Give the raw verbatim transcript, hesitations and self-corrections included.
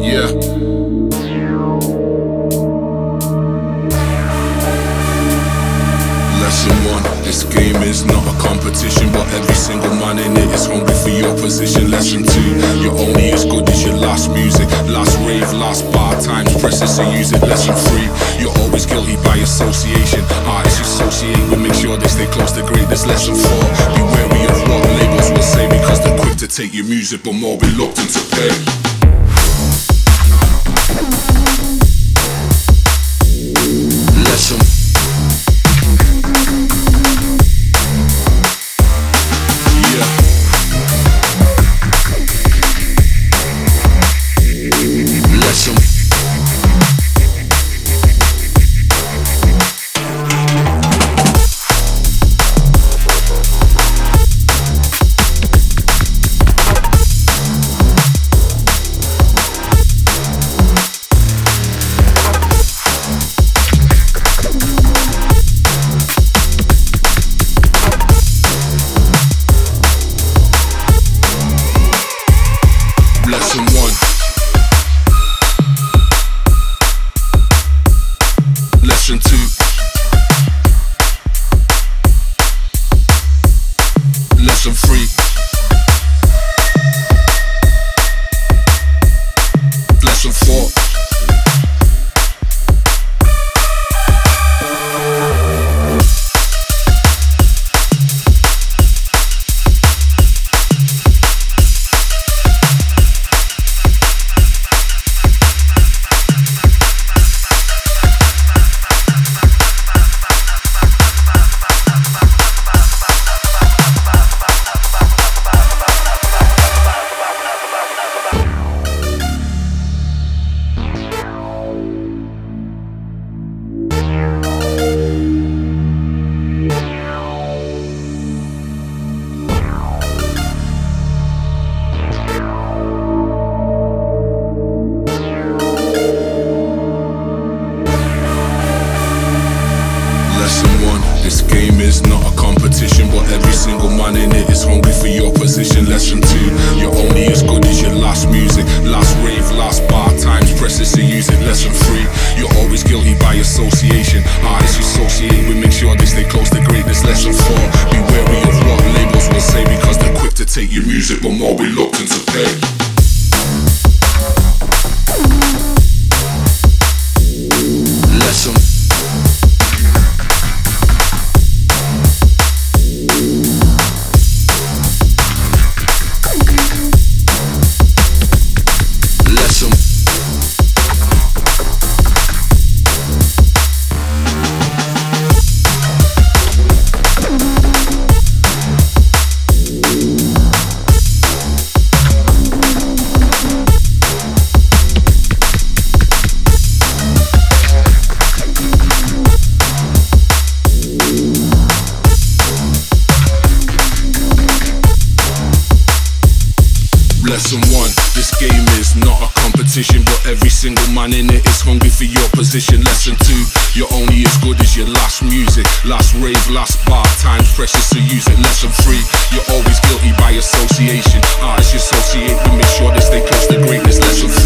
Yeah. Lesson one, this game is not a competition, but every single man in it is hungry for your position. Lesson two, you're only as good as your last music, last rave, last bar, times precious, so use it. Lesson three, you're always guilty by association. Artists you associate with, make sure they stay close to greatness. Lesson four, be wary of what labels will say, because they're quick to take your music but more reluctant to pay. Lesson Lesson one. Lesson two. Lesson three. Lesson four. Lesson one, this game is not a competition, but every single man in it is hungry for your position. Lesson two, you're only as good as your last music, last rave, last bar, times precious, so use it. Lesson three, you're always guilty by association. Artists you associate with, make sure they stay close to greatness. Lesson four, be wary of what labels will say, because they're quick to take your music but more reluctant to pay. Lesson Lesson one, this game is not a competition, but every single man in it is hungry for your position. Lesson two, you're only as good as your last music, last rave, last bar, times precious, so use it. Lesson three, you're always guilty by association. Artists you associate with, make sure they stay close to greatness. Lesson